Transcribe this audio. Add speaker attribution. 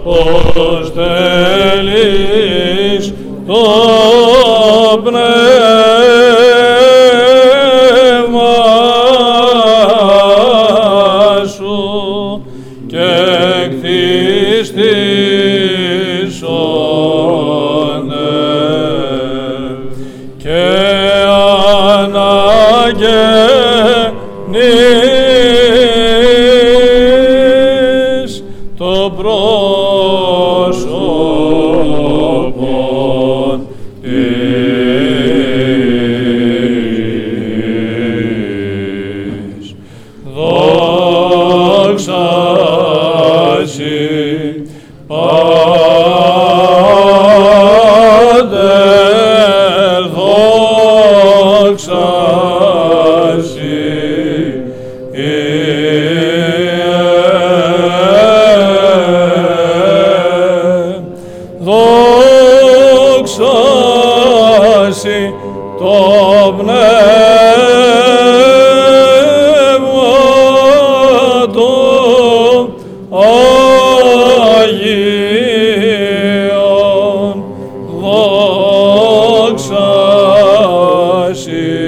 Speaker 1: ως θέλεις το πνεύμα σου και εκθυστήσονται και αναγεννείς το πρόσωπον της. Δόξα σοι, Πάτερ, δόξα σοι, δόξα σοι το πνεύμα το Αγίον, δόξα σοι.